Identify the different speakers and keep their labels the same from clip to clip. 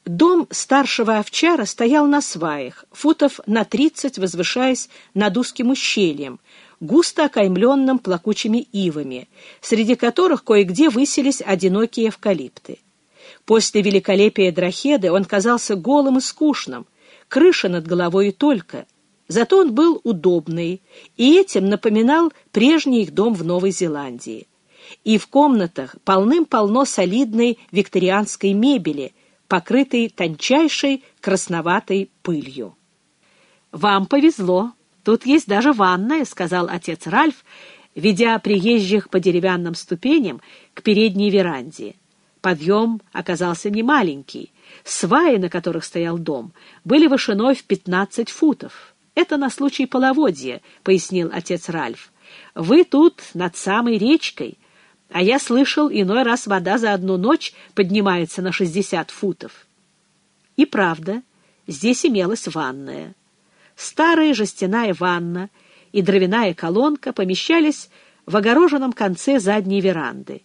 Speaker 1: Дом старшего овчара стоял на сваях, футов на 30 возвышаясь над узким ущельем, густо окаймленным плакучими ивами, среди которых кое-где высились одинокие эвкалипты. После великолепия Драхеды он казался голым и скучным, крыша над головой и только. Зато он был удобный, и этим напоминал прежний их дом в Новой Зеландии. И в комнатах полным-полно солидной викторианской мебели, покрытой тончайшей красноватой пылью. «Вам повезло, тут есть даже ванная», — сказал отец Ральф, ведя приезжих по деревянным ступеням к передней веранде. Подъем оказался немаленький. Сваи, на которых стоял дом, были вышиной в 15 футов. «Это на случай половодья», — пояснил отец Ральф. «Вы тут над самой речкой, а я слышал, иной раз вода за одну ночь поднимается на 60 футов». И правда, здесь имелась ванная. Старая жестяная ванна и дровяная колонка помещались в огороженном конце задней веранды.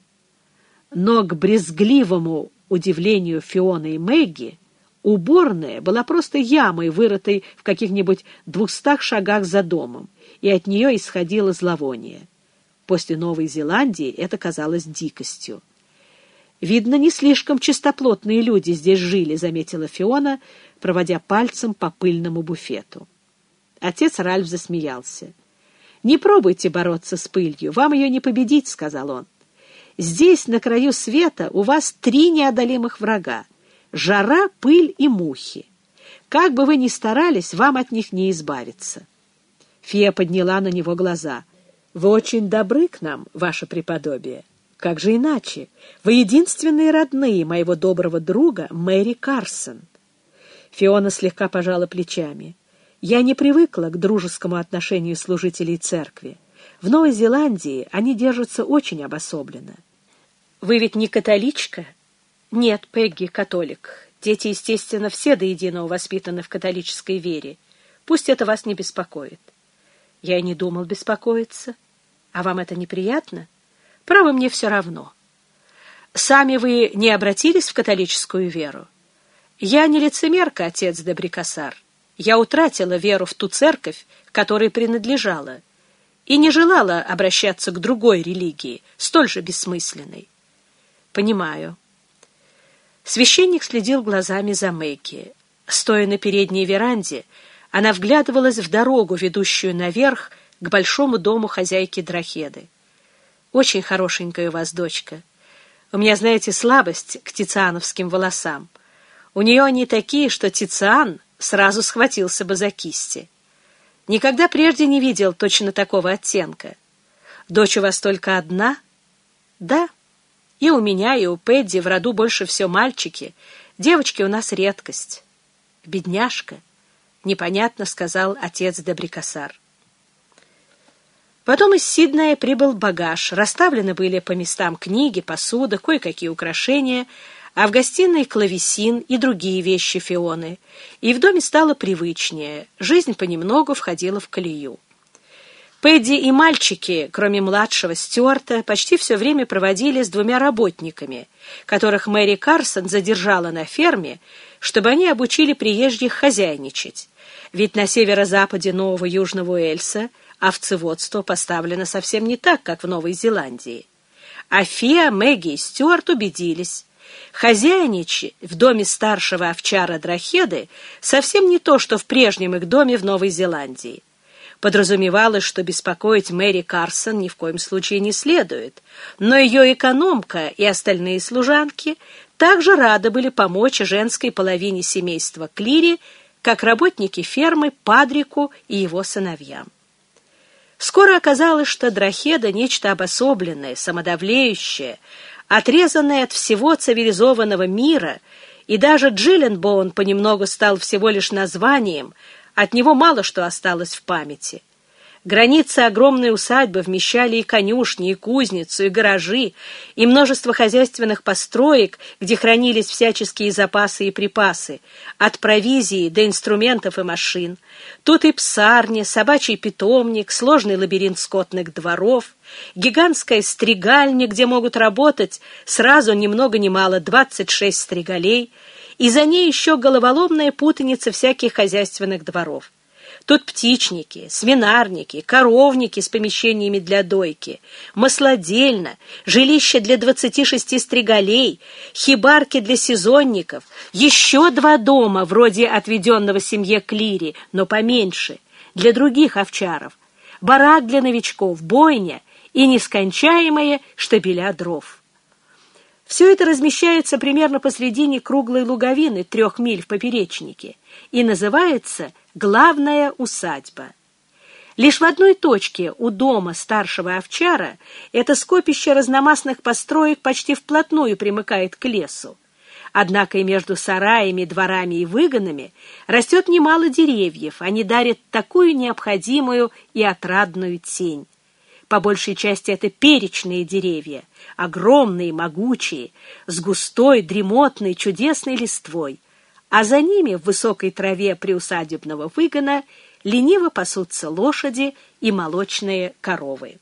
Speaker 1: Но к брезгливому удивлению Фионы и Мэгги уборная была просто ямой, вырытой в каких-нибудь 200 шагах за домом, и от нее исходило зловоние. После Новой Зеландии это казалось дикостью. «Видно, не слишком чистоплотные люди здесь жили», — заметила Фиона, проводя пальцем по пыльному буфету. Отец Ральф засмеялся. «Не пробуйте бороться с пылью, вам ее не победить», — сказал он. «Здесь, на краю света, у вас 3 неодолимых врага — жара, пыль и мухи. Как бы вы ни старались, вам от них не избавиться». Фия подняла на него глаза. «Вы очень добры к нам, ваше преподобие. Как же иначе? Вы единственные родные моего доброго друга Мэри Карсон». Фиона слегка пожала плечами. «Я не привыкла к дружескому отношению служителей церкви. В Новой Зеландии они держатся очень обособленно». «Вы ведь не католичка?» «Нет, Пегги католик. Дети, естественно, все до единого воспитаны в католической вере. Пусть это вас не беспокоит». «Я и не думал беспокоиться. А вам это неприятно? Право, мне все равно». «Сами вы не обратились в католическую веру?» «Я не лицемерка, отец де Брикассар. Я утратила веру в ту церковь, которой принадлежала, и не желала обращаться к другой религии, столь же бессмысленной». «Понимаю». Священник следил глазами за Мэгги. Стоя на передней веранде, она вглядывалась в дорогу, ведущую наверх к большому дому хозяйки Драхеды. «Очень хорошенькая у вас дочка. У меня, знаете, слабость к тициановским волосам. У нее они такие, что Тициан сразу схватился бы за кисти. Никогда прежде не видел точно такого оттенка. Дочь у вас только одна?» «Да. И у меня, и у Пэдди в роду больше все мальчики. Девочки у нас редкость». «Бедняжка», — непонятно сказал отец де Брикассар. Потом из Сиднея прибыл багаж. Расставлены были по местам книги, посуда, кое-какие украшения, а в гостиной клавесин и другие вещи Фионы. И в доме стало привычнее. Жизнь понемногу входила в колею. Пэдди и мальчики, кроме младшего Стюарта, почти все время проводили с 2 работниками, которых Мэри Карсон задержала на ферме, чтобы они обучили приезжих хозяйничать. Ведь на северо-западе Нового Южного Уэльса овцеводство поставлено совсем не так, как в Новой Зеландии. А Фия, Мэгги и Стюарт убедились. Хозяйничать в доме старшего овчара Драхеды совсем не то, что в прежнем их доме в Новой Зеландии. Подразумевалось, что беспокоить Мэри Карсон ни в коем случае не следует, но ее экономка и остальные служанки также рады были помочь женской половине семейства Клири, как работники фермы Падрику и его сыновьям. Скоро оказалось, что Драхеда — нечто обособленное, самодовлеющее, отрезанное от всего цивилизованного мира, и даже Джилленбоун понемногу стал всего лишь названием, от него мало что осталось в памяти. Границы огромной усадьбы вмещали и конюшни, и кузницу, и гаражи, и множество хозяйственных построек, где хранились всяческие запасы и припасы, от провизии до инструментов и машин. Тут и псарня, собачий питомник, сложный лабиринт скотных дворов, гигантская стригальня, где могут работать сразу ни много ни мало 26 стригалей, и за ней еще головоломная путаница всяких хозяйственных дворов. Тут птичники, свинарники, коровники с помещениями для дойки, маслодельня, жилища для 26 стригалей, хибарки для сезонников, еще 2 дома, вроде отведенного семье Клири, но поменьше, для других овчаров, барак для новичков, бойня и нескончаемые штабеля дров. Все это размещается примерно посредине круглой луговины 3 миль в поперечнике и называется «Главная усадьба». Лишь в одной точке у дома старшего овчара это скопище разномастных построек почти вплотную примыкает к лесу. Однако и между сараями, дворами и выгонами растет немало деревьев, они дарят такую необходимую и отрадную тень. По большей части это перечные деревья, огромные, могучие, с густой, дремотной, чудесной листвой, а за ними в высокой траве приусадебного выгона лениво пасутся лошади и молочные коровы.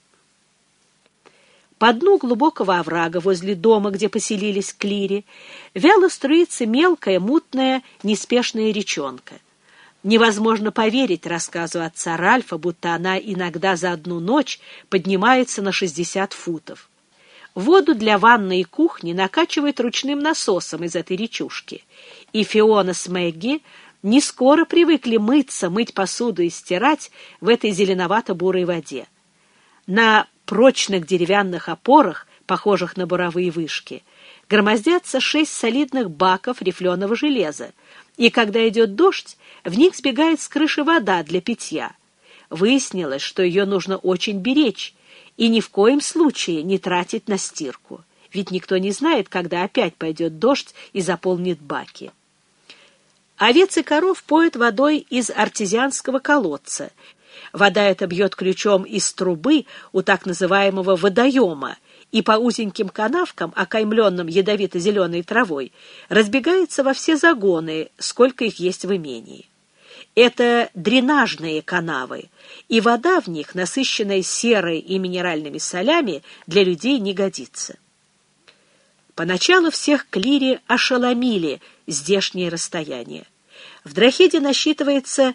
Speaker 1: По дну глубокого оврага возле дома, где поселились Клири, вяло струится мелкая, мутная, неспешная речонка. Невозможно поверить рассказу отца Ральфа, будто она иногда за одну ночь поднимается на 60 футов. Воду для ванной и кухни накачивают ручным насосом из этой речушки, и Фиона с Мэгги не скоро привыкли мыть посуду и стирать в этой зеленовато-бурой воде. На прочных деревянных опорах, похожих на буровые вышки, громоздятся 6 солидных баков рифленого железа, и когда идет дождь, в них сбегает с крыши вода для питья. Выяснилось, что ее нужно очень беречь и ни в коем случае не тратить на стирку, ведь никто не знает, когда опять пойдет дождь и заполнит баки. Овец и коров поют водой из артезианского колодца. Вода эта бьет ключом из трубы у так называемого водоема, и по узеньким канавкам, окаймленным ядовито-зеленой травой, разбегается во все загоны, сколько их есть в имении. Это дренажные канавы, и вода в них, насыщенная серой и минеральными солями, для людей не годится. Поначалу всех Клири ошеломили здешние расстояния. В Драхеде насчитывается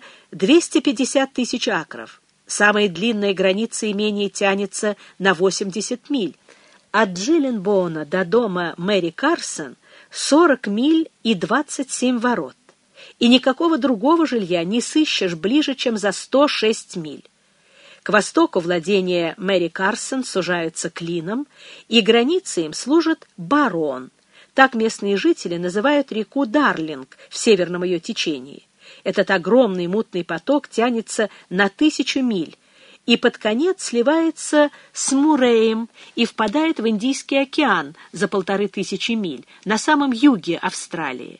Speaker 1: 250 тысяч акров. Самая длинная граница имения тянется на 80 миль. От Джилленбоуна до дома Мэри Карсон 40 миль и 27 ворот. И никакого другого жилья не сыщешь ближе, чем за 106 миль. К востоку владения Мэри Карсон сужаются клином, и границей им служит Барон. Так местные жители называют реку Дарлинг в северном ее течении. Этот огромный мутный поток тянется на 1000 миль, и под конец сливается с Муреем и впадает в Индийский океан за 1500 миль на самом юге Австралии.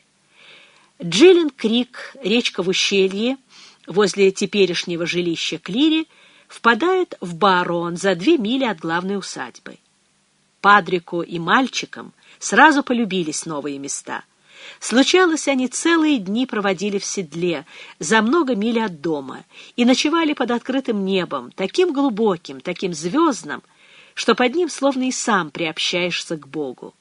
Speaker 1: Джиллен-Крик, речка в ущелье, возле теперешнего жилища Клири, впадает в Барон за 2 мили от главной усадьбы. Падрику и мальчикам сразу полюбились новые места. Случалось, они целые дни проводили в седле, за много миль от дома, и ночевали под открытым небом, таким глубоким, таким звездным, что под ним словно и сам приобщаешься к Богу.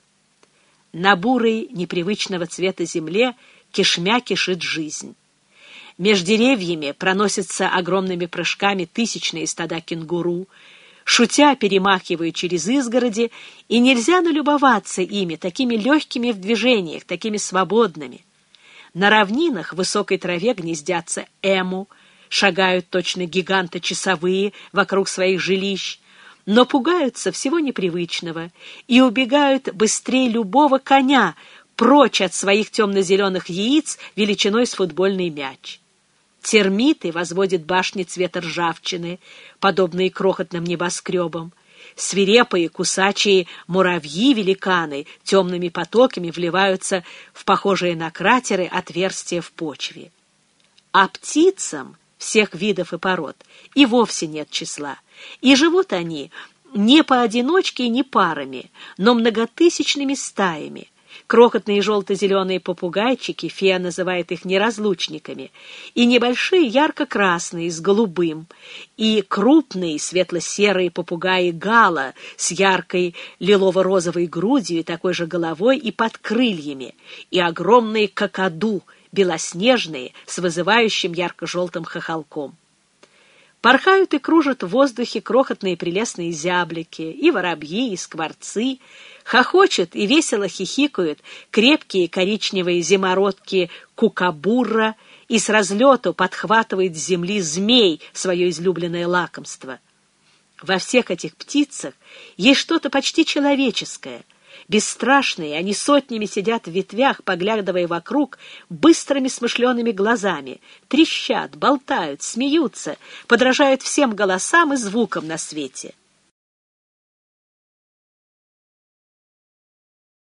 Speaker 1: На бурой, непривычного цвета земле кишмя кишит жизнь. Меж деревьями проносятся огромными прыжками тысячные стада кенгуру, шутя перемахивают через изгороди, и нельзя налюбоваться ими, такими легкими в движениях, такими свободными. На равнинах в высокой траве гнездятся эму, шагают точно гиганты-часовые вокруг своих жилищ, но пугаются всего непривычного и убегают быстрее любого коня прочь от своих темно-зеленых яиц величиной с футбольный мяч. Термиты возводят башни цвета ржавчины, подобные крохотным небоскребам. Свирепые кусачие муравьи-великаны темными потоками вливаются в похожие на кратеры отверстия в почве. А птицам всех видов и пород и вовсе нет числа, и живут они не поодиночке и не парами, но многотысячными стаями. крохотные желто-зеленые попугайчики, фея называет их неразлучниками, и небольшие ярко-красные с голубым, и крупные светло-серые попугаи гала с яркой лилово-розовой грудью и такой же головой и под крыльями, и огромные какаду, белоснежные, с вызывающим ярко-желтым хохолком. Порхают и кружат в воздухе крохотные прелестные зяблики, и воробьи, и скворцы, хохочут и весело хихикают крепкие коричневые зимородки кукабура, и с разлету подхватывает с земли змей свое излюбленное лакомство. Во всех этих птицах есть что-то почти человеческое. Бесстрашные, они сотнями сидят в ветвях, поглядывая вокруг быстрыми смышленными глазами, трещат, болтают, смеются, подражают всем голосам и звукам на свете.